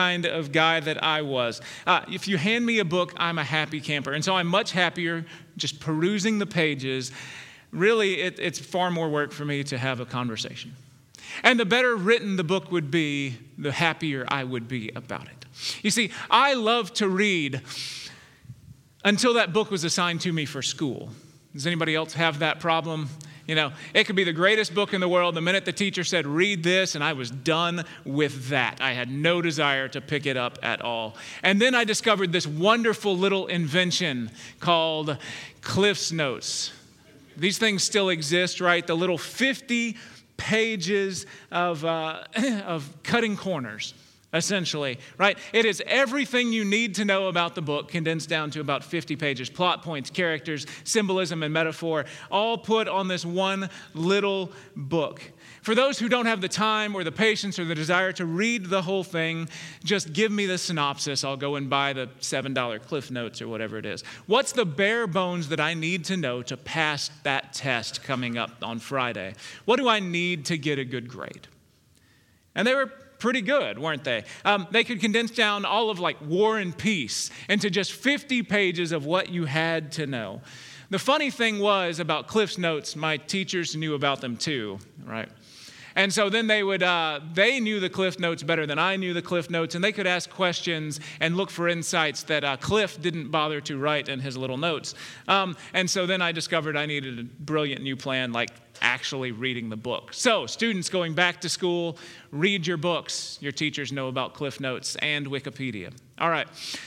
kind of guy that I was. If you hand me a book, I'm a happy camper. And so I'm much happier just perusing the pages. Really, it's far more work for me to have a conversation. And the better written the book would be, the happier I would be about it. You see, I love to read until that book was assigned to me for school. Does anybody else have that problem? You know, it could be the greatest book in the world. The minute the teacher said, read this, and I was done with that. I had no desire to pick it up at all. And then I discovered this wonderful little invention called Cliff's Notes. These things still exist, right? The little 50 pages of cutting corners, essentially, right? It is everything you need to know about the book condensed down to about 50 pages. Plot points, characters, symbolism, and metaphor, all put on this one little book. For those who don't have the time or the patience or the desire to read the whole thing, just give me the synopsis. I'll go and buy the $7 Cliff Notes or whatever it is. What's the bare bones that I need to know to pass that test coming up on Friday? What do I need to get a good grade? And they were pretty good, weren't they? They could condense down all of like War and Peace into just 50 pages of what you had to know. The funny thing was about Cliff's Notes, my teachers knew about them too, right? And so then they knew the Cliff Notes better than I knew the Cliff Notes, and they could ask questions and look for insights that Cliff didn't bother to write in his little notes. And so then I discovered I needed a brilliant new plan, like actually reading the book. So students going back to school, read your books. Your teachers know about Cliff Notes and Wikipedia. All right.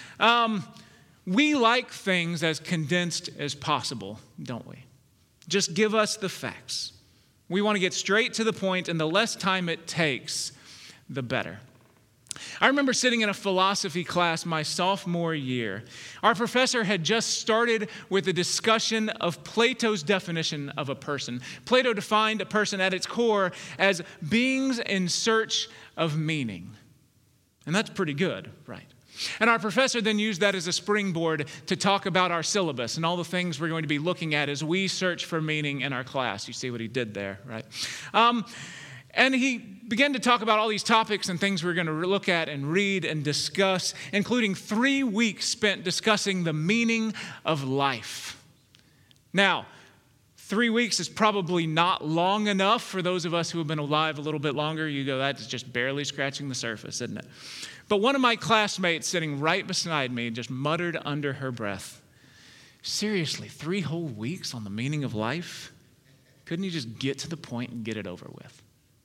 We like things as condensed as possible, don't we? Just give us the facts. We want to get straight to the point, and the less time it takes, the better. I remember sitting in a philosophy class my sophomore year. Our professor had just started with a discussion of Plato's definition of a person. Plato defined a person at its core as beings in search of meaning. And that's pretty good, right? And our professor then used that as a springboard to talk about our syllabus and all the things we're going to be looking at as we search for meaning in our class. You see what he did there, right? And he began to talk about all these topics and things we're going to look at and read and discuss, including 3 weeks spent discussing the meaning of life. Now, 3 weeks is probably not long enough for those of us who have been alive a little bit longer. You go, that's just barely scratching the surface, isn't it? But one of my classmates sitting right beside me just muttered under her breath, seriously, 3 whole weeks on the meaning of life? Couldn't you just get to the point and get it over with?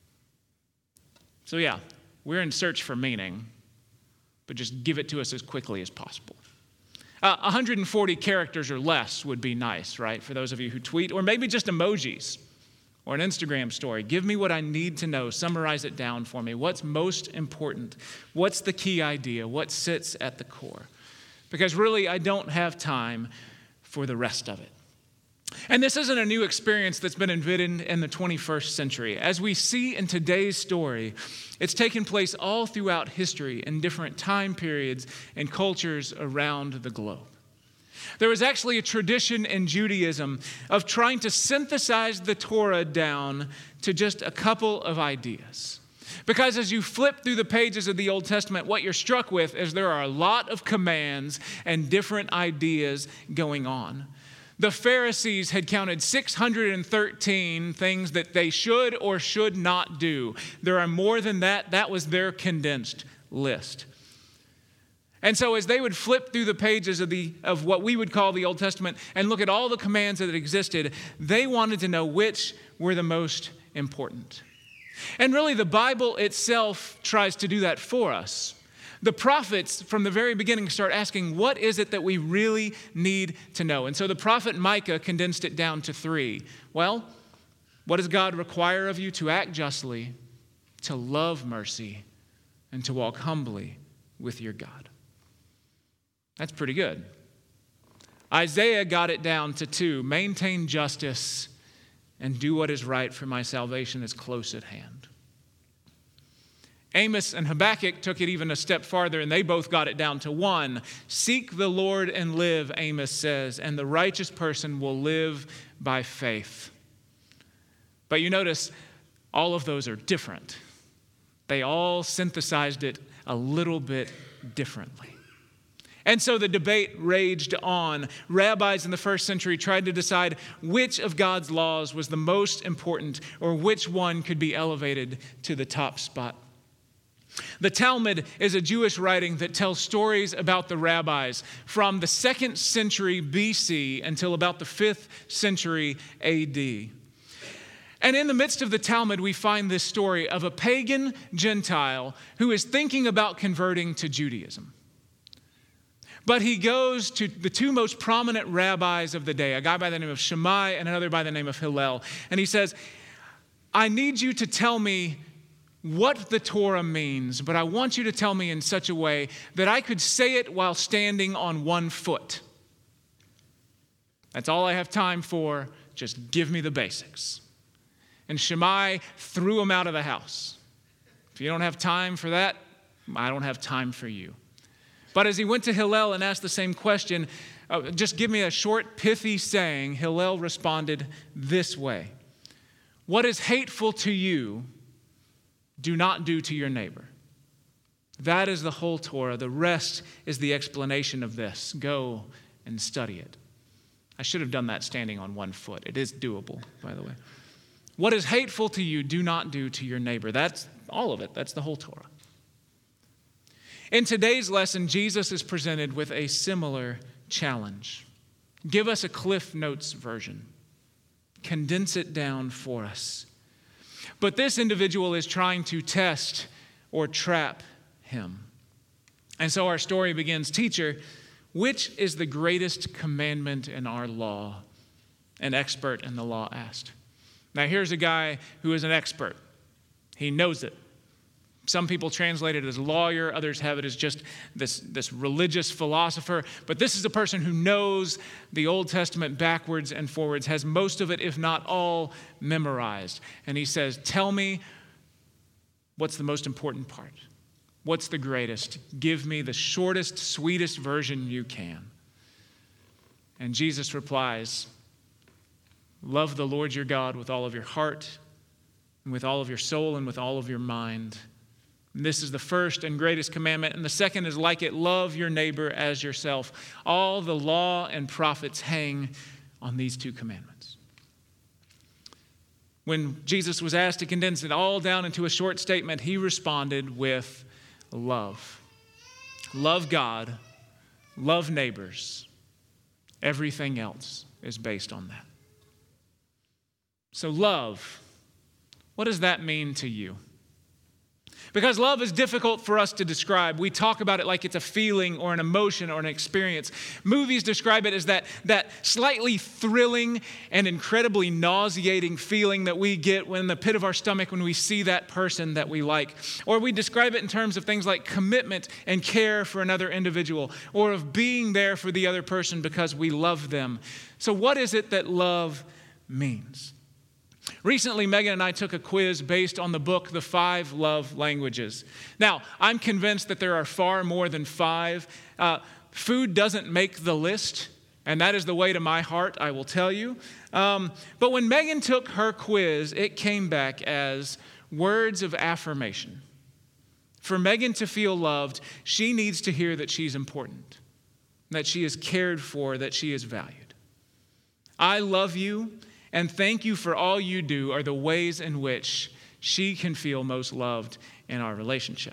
So yeah, we're in search for meaning, but just give it to us as quickly as possible. 140 characters or less would be nice, right? For those of you who tweet, or maybe just emojis. Or an Instagram story. Give me what I need to know. Summarize it down for me. What's most important? What's the key idea? What sits at the core? Because really, I don't have time for the rest of it. And this isn't a new experience that's been invented in the 21st century. As we see in today's story, it's taken place all throughout history in different time periods and cultures around the globe. There was actually a tradition in Judaism of trying to synthesize the Torah down to just a couple of ideas. Because as you flip through the pages of the Old Testament, what you're struck with is there are a lot of commands and different ideas going on. The Pharisees had counted 613 things that they should or should not do. There are more than that. That was their condensed list. And so as they would flip through the pages of what we would call the Old Testament and look at all the commands that existed, they wanted to know which were the most important. And really, the Bible itself tries to do that for us. The prophets, from the very beginning, start asking, what is it that we really need to know? And so the prophet Micah condensed it down to 3. Well, what does God require of you? To act justly, to love mercy, and to walk humbly with your God. That's pretty good. Isaiah got it down to 2. Maintain justice and do what is right, for my salvation is close at hand. Amos and Habakkuk took it even a step farther, and they both got it down to 1. Seek the Lord and live, Amos says, and the righteous person will live by faith. But you notice all of those are different. They all synthesized it a little bit differently. And so the debate raged on. Rabbis in the first century tried to decide which of God's laws was the most important or which one could be elevated to the top spot. The Talmud is a Jewish writing that tells stories about the rabbis from the 2nd century BC until about the 5th century AD. And in the midst of the Talmud, we find this story of a pagan Gentile who is thinking about converting to Judaism. But he goes to the two most prominent rabbis of the day, a guy by the name of Shammai and another by the name of Hillel. And he says, I need you to tell me what the Torah means, but I want you to tell me in such a way that I could say it while standing on one foot. That's all I have time for. Just give me the basics. And Shammai threw him out of the house. If you don't have time for that, I don't have time for you. But as he went to Hillel and asked the same question, just give me a short, pithy saying, Hillel responded this way: what is hateful to you, do not do to your neighbor. That is the whole Torah. The rest is the explanation of this. Go and study it. I should have done that standing on one foot. It is doable, by the way. What is hateful to you, do not do to your neighbor. That's all of it. That's the whole Torah. In today's lesson, Jesus is presented with a similar challenge. Give us a Cliff Notes version. Condense it down for us. But this individual is trying to test or trap him. And so our story begins, Teacher, which is the greatest commandment in our law? An expert in the law asked. Now here's a guy who is an expert. He knows it. Some people translate it as lawyer, others have it as just this religious philosopher. But this is a person who knows the Old Testament backwards and forwards, has most of it, if not all, memorized. And he says, tell me what's the most important part. What's the greatest? Give me the shortest, sweetest version you can. And Jesus replies, love the Lord your God with all of your heart, and with all of your soul, and with all of your mind. And this is the first and greatest commandment. And the second is like it, love your neighbor as yourself. All the law and prophets hang on these two commandments. When Jesus was asked to condense it all down into a short statement, he responded with love. Love God, love neighbors. Everything else is based on that. So love, what does that mean to you? Because love is difficult for us to describe. We talk about it like it's a feeling or an emotion or an experience. Movies describe it as that slightly thrilling and incredibly nauseating feeling that we get in the pit of our stomach when we see that person that we like. Or we describe it in terms of things like commitment and care for another individual, or of being there for the other person because we love them. So what is it that love means? Recently, Megan and I took a quiz based on the book, The 5 Love Languages. Now, I'm convinced that there are far more than 5. Food doesn't make the list, and that is the way to my heart, I will tell you. But when Megan took her quiz, it came back as words of affirmation. For Megan to feel loved, she needs to hear that she's important, that she is cared for, that she is valued. I love you, and thank you for all you do are the ways in which she can feel most loved in our relationship.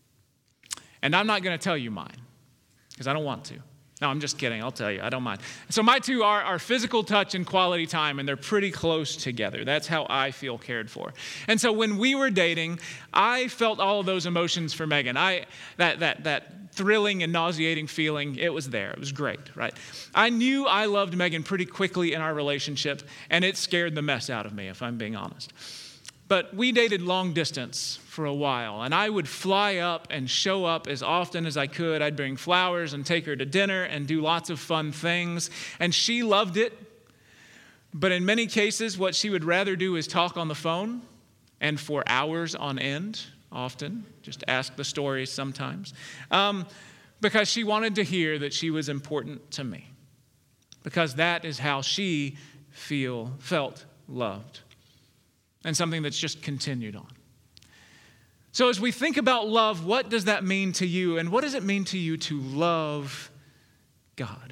And I'm not going to tell you mine, because I don't want to. No, I'm just kidding. I'll tell you. I don't mind. So my two are physical touch and quality time, and they're pretty close together. That's how I feel cared for. And so when we were dating, I felt all of those emotions for Megan. That thrilling and nauseating feeling, it was there. It was great, right? I knew I loved Megan pretty quickly in our relationship, and it scared the mess out of me, if I'm being honest. But we dated long distance for a while, and I would fly up and show up as often as I could. I'd bring flowers and take her to dinner and do lots of fun things, and she loved it. But in many cases, what she would rather do is talk on the phone, and for hours on end, often, just ask the stories sometimes, because she wanted to hear that she was important to me, because that is how she felt loved. And something that's just continued on. So as we think about love, what does that mean to you? And what does it mean to you to love God?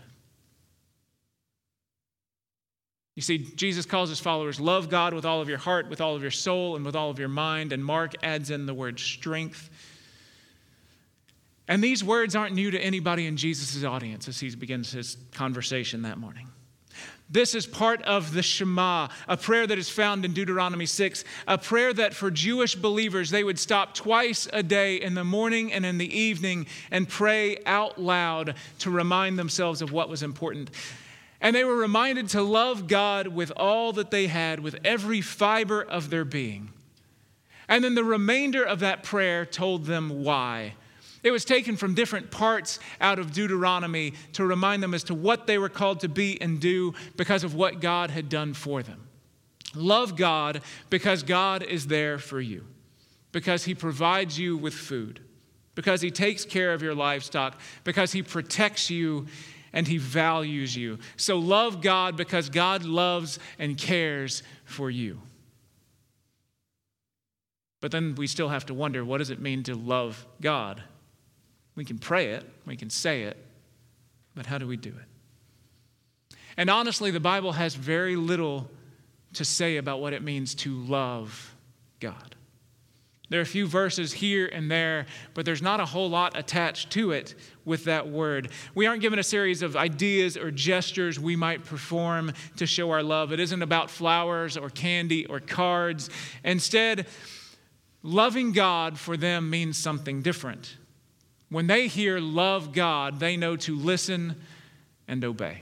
You see, Jesus calls his followers, love God with all of your heart, with all of your soul, and with all of your mind. And Mark adds in the word strength. And these words aren't new to anybody in Jesus' audience as he begins his conversation that morning. This is part of the Shema, a prayer that is found in Deuteronomy 6, a prayer that for Jewish believers, they would stop twice a day in the morning and in the evening and pray out loud to remind themselves of what was important. And they were reminded to love God with all that they had, with every fiber of their being. And then the remainder of that prayer told them why. It was taken from different parts out of Deuteronomy to remind them as to what they were called to be and do because of what God had done for them. Love God because God is there for you, because he provides you with food, because he takes care of your livestock, because he protects you and he values you. So love God because God loves and cares for you. But then we still have to wonder, what does it mean to love God? We can pray it, we can say it, but how do we do it? And honestly, the Bible has very little to say about what it means to love God. There are a few verses here and there, but there's not a whole lot attached to it with that word. We aren't given a series of ideas or gestures we might perform to show our love. It isn't about flowers or candy or cards. Instead, loving God for them means something different. When they hear love God, they know to listen and obey.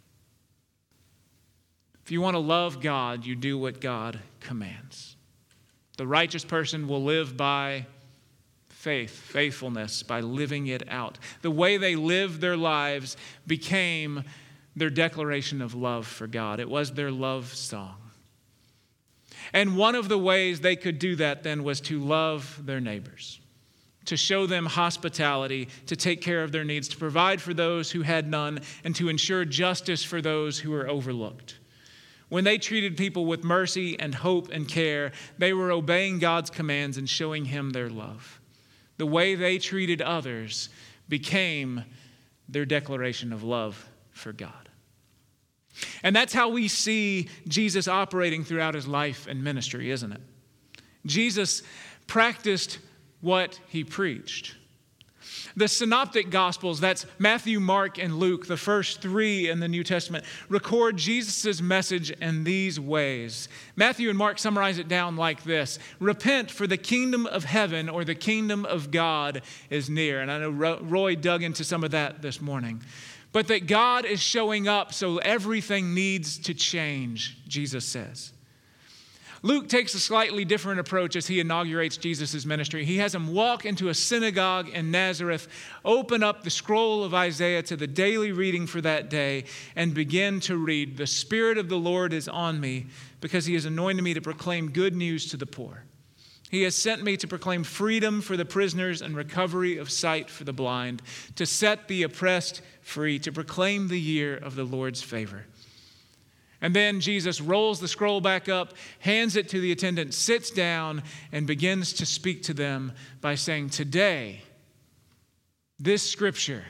If you want to love God, you do what God commands. The righteous person will live by faithfulness, by living it out. The way they lived their lives became their declaration of love for God. It was their love song. And one of the ways they could do that then was to love their neighbors, to show them hospitality, to take care of their needs, to provide for those who had none, and to ensure justice for those who were overlooked. When they treated people with mercy and hope and care, they were obeying God's commands and showing him their love. The way they treated others became their declaration of love for God. And that's how we see Jesus operating throughout his life and ministry, isn't it? Jesus practiced what he preached. The synoptic gospels, that's Matthew, Mark, and Luke, the first three in the New Testament, record Jesus' message in these ways. Matthew and Mark summarize it down like this: repent, for the kingdom of heaven or the kingdom of God is near. And I know Roy dug into some of that this morning. But that God is showing up, so everything needs to change, Jesus says. Luke takes a slightly different approach as he inaugurates Jesus' ministry. He has him walk into a synagogue in Nazareth, open up the scroll of Isaiah to the daily reading for that day, and begin to read, "The Spirit of the Lord is on me, because he has anointed me to proclaim good news to the poor. He has sent me to proclaim freedom for the prisoners and recovery of sight for the blind, to set the oppressed free, to proclaim the year of the Lord's favor." And then Jesus rolls the scroll back up, hands it to the attendant, sits down, and begins to speak to them by saying, "Today, this scripture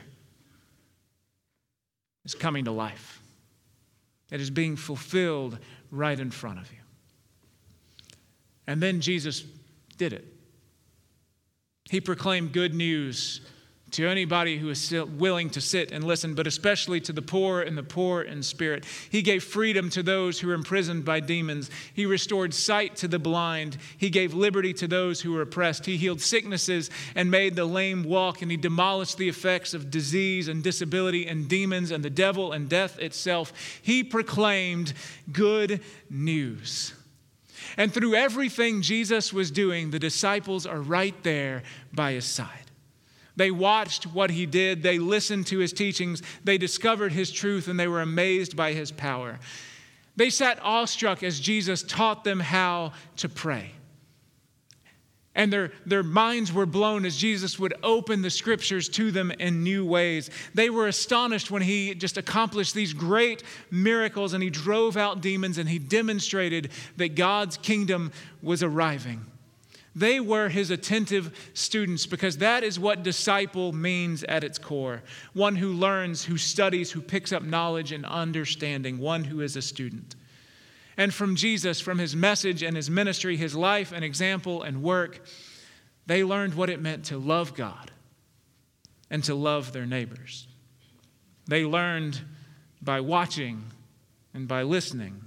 is coming to life. It is being fulfilled right in front of you." And then Jesus did it. He proclaimed good news to anybody who is still willing to sit and listen, but especially to the poor and the poor in spirit. He gave freedom to those who were imprisoned by demons. He restored sight to the blind. He gave liberty to those who were oppressed. He healed sicknesses and made the lame walk, and he demolished the effects of disease and disability and demons and the devil and death itself. He proclaimed good news. And through everything Jesus was doing, the disciples are right there by his side. They watched what he did. They listened to his teachings. They discovered his truth, and they were amazed by his power. They sat awestruck as Jesus taught them how to pray. And their minds were blown as Jesus would open the scriptures to them in new ways. They were astonished when he just accomplished these great miracles, and he drove out demons, and he demonstrated that God's kingdom was arriving. They were his attentive students, because that is what disciple means at its core. One who learns, who studies, who picks up knowledge and understanding, one who is a student. And from Jesus, from his message and his ministry, his life and example and work, they learned what it meant to love God and to love their neighbors. They learned by watching and by listening.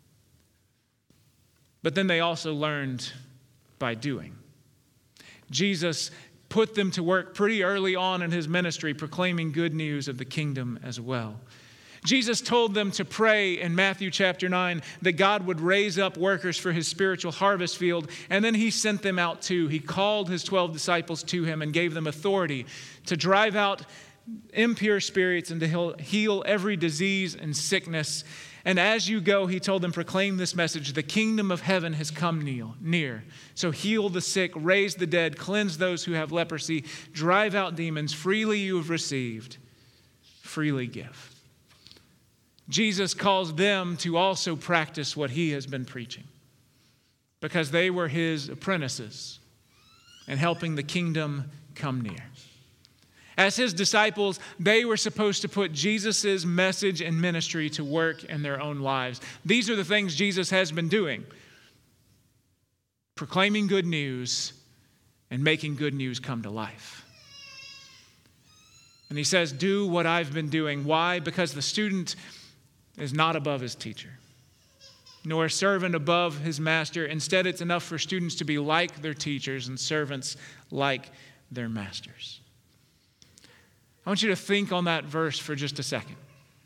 But then they also learned by doing. Jesus put them to work pretty early on in his ministry, proclaiming good news of the kingdom as well. Jesus told them to pray in Matthew chapter 9 that God would raise up workers for his spiritual harvest field, and then he sent them out too. He called his 12 disciples to him and gave them authority to drive out impure spirits and to heal every disease and sickness. And as you go, he told them, proclaim this message: the kingdom of heaven has come near. So heal the sick, raise the dead, cleanse those who have leprosy, drive out demons. Freely you have received, freely give. Jesus calls them to also practice what he has been preaching, because they were his apprentices in helping the kingdom come near. As his disciples, they were supposed to put Jesus' message and ministry to work in their own lives. These are the things Jesus has been doing: proclaiming good news and making good news come to life. And he says, do what I've been doing. Why? Because the student is not above his teacher, nor a servant above his master. Instead, it's enough for students to be like their teachers and servants like their masters. I want you to think on that verse for just a second.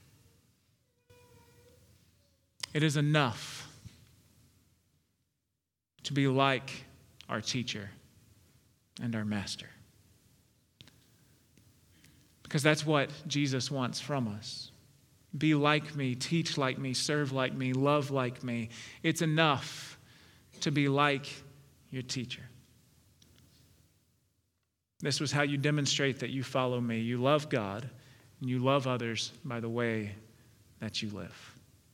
It is enough to be like our teacher and our master, because that's what Jesus wants from us. Be like me, teach like me, serve like me, love like me. It's enough to be like your teacher. This was how you demonstrate that you follow me. You love God and you love others by the way that you live.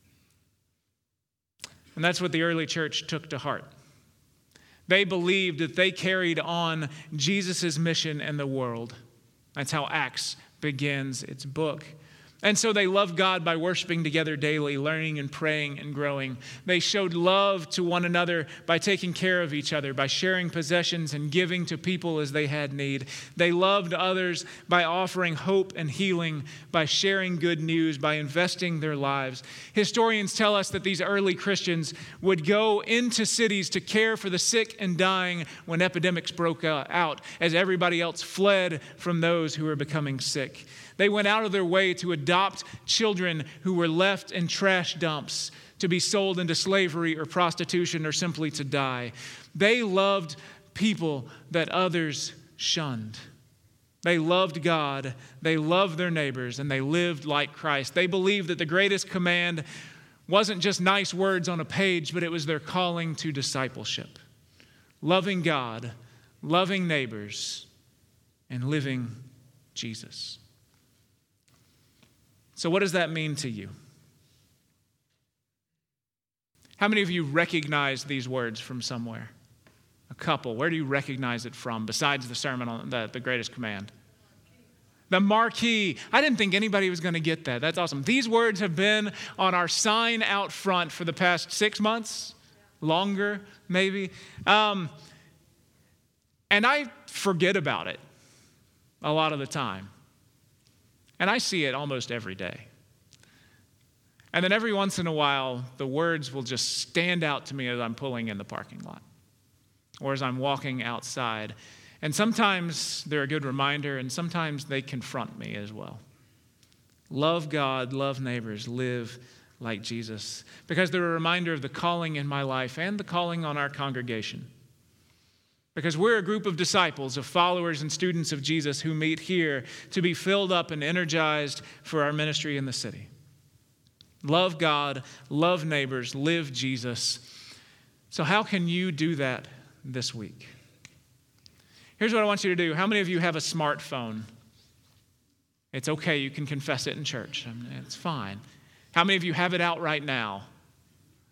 And that's what the early church took to heart. They believed that they carried on Jesus' mission in the world. That's how Acts begins its book. And so they loved God by worshiping together daily, learning and praying and growing. They showed love to one another by taking care of each other, by sharing possessions and giving to people as they had need. They loved others by offering hope and healing, by sharing good news, by investing their lives. Historians tell us that these early Christians would go into cities to care for the sick and dying when epidemics broke out, as everybody else fled from those who were becoming sick. They went out of their way to adopt children who were left in trash dumps to be sold into slavery or prostitution or simply to die. They loved people that others shunned. They loved God, they loved their neighbors, and they lived like Christ. They believed that the greatest command wasn't just nice words on a page, but it was their calling to discipleship. Loving God, loving neighbors, and living Jesus. So what does that mean to you? How many of you recognize these words from somewhere? A couple. Where do you recognize it from besides the sermon on the greatest command? The marquee. I didn't think anybody was going to get that. That's awesome. These words have been on our sign out front for the past 6 months, longer maybe. And I forget about it a lot of the time. And I see it almost every day. And then every once in a while, the words will just stand out to me as I'm pulling in the parking lot or as I'm walking outside. And sometimes they're a good reminder, and sometimes they confront me as well. Love God, love neighbors, live like Jesus. Because they're a reminder of the calling in my life and the calling on our congregation. Because we're a group of disciples, of followers and students of Jesus who meet here to be filled up and energized for our ministry in the city. Love God, love neighbors, live Jesus. So how can you do that this week? Here's what I want you to do. How many of you have a smartphone? It's okay, you can confess it in church. It's fine. How many of you have it out right now?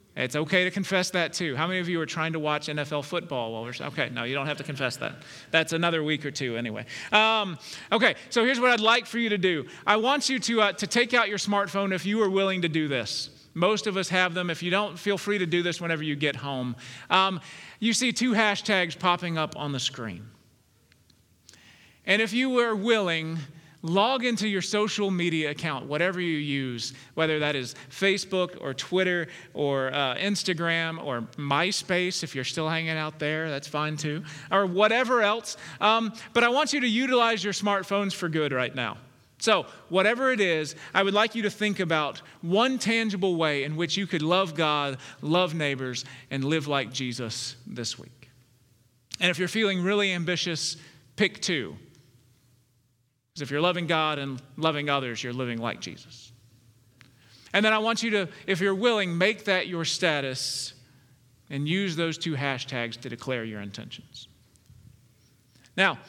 It's okay to confess that too. How many of you are trying to watch NFL football while okay, no, you don't have to confess that. That's another week or two anyway. Okay, so here's what I'd like for you to do. I want you to take out your smartphone if you are willing to do this. Most of us have them. If you don't, feel free to do this whenever you get home. You see 2 hashtags popping up on the screen. And if you are willing, log into your social media account, whatever you use, whether that is Facebook or Twitter or Instagram or MySpace, if you're still hanging out there, that's fine too, or whatever else. But I want you to utilize your smartphones for good right now. So whatever it is, I would like you to think about one tangible way in which you could love God, love neighbors, and live like Jesus this week. And if you're feeling really ambitious, pick 2. Because if you're loving God and loving others, you're living like Jesus. And then I want you to, if you're willing, make that your status and use those 2 hashtags to declare your intentions. Now,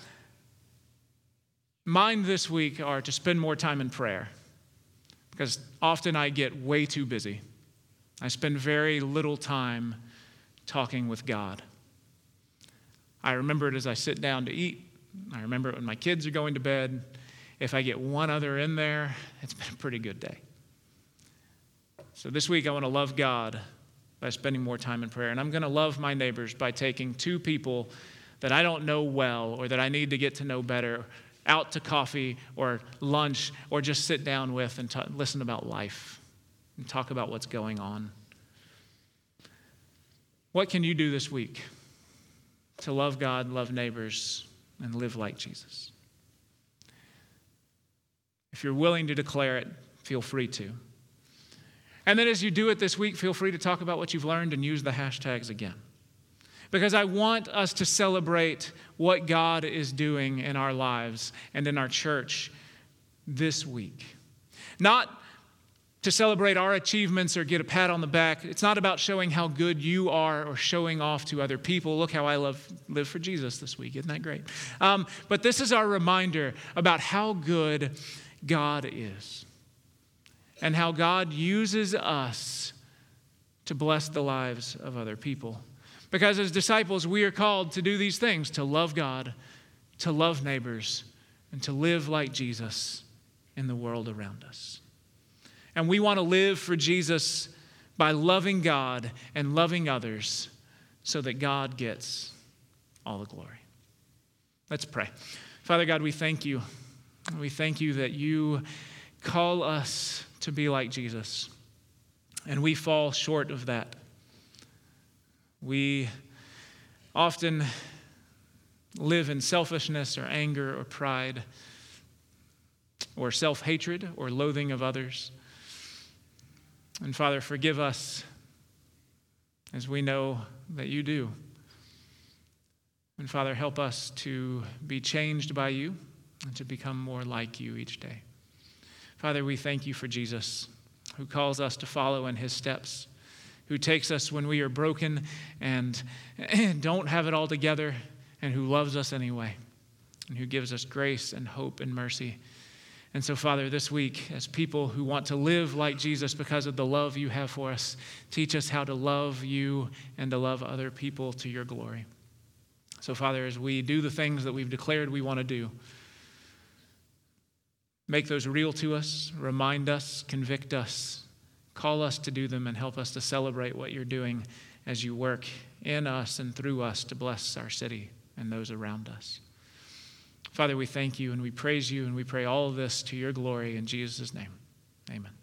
mine this week are to spend more time in prayer, because often I get way too busy. I spend very little time talking with God. I remember it as I sit down to eat. I remember it when my kids are going to bed. If I get one other in there, it's been a pretty good day. So this week I want to love God by spending more time in prayer. And I'm going to love my neighbors by taking 2 people that I don't know well or that I need to get to know better out to coffee or lunch or just sit down with and listen about life and talk about what's going on. What can you do this week to love God, love neighbors, and live like Jesus? If you're willing to declare it, feel free to. And then as you do it this week, feel free to talk about what you've learned and use the hashtags again. Because I want us to celebrate what God is doing in our lives and in our church this week. Not to celebrate our achievements or get a pat on the back. It's not about showing how good you are or showing off to other people. Look how I live for Jesus this week. Isn't that great? But this is our reminder about how good God is and how God uses us to bless the lives of other people. Because as disciples, we are called to do these things, to love God, to love neighbors, and to live like Jesus in the world around us. And we want to live for Jesus by loving God and loving others so that God gets all the glory. Let's pray. Father God, we thank you. We thank you that you call us to be like Jesus, and we fall short of that. We often live in selfishness or anger or pride or self-hatred or loathing of others. And Father, forgive us as we know that you do. And Father, help us to be changed by you and to become more like you each day. Father, we thank you for Jesus, who calls us to follow in his steps, who takes us when we are broken and don't have it all together, and who loves us anyway, and who gives us grace and hope and mercy. And so, Father, this week, as people who want to live like Jesus because of the love you have for us, teach us how to love you and to love other people to your glory. So, Father, as we do the things that we've declared we want to do, make those real to us, remind us, convict us, call us to do them, and help us to celebrate what you're doing as you work in us and through us to bless our city and those around us. Father, we thank you and we praise you and we pray all of this to your glory in Jesus' name. Amen.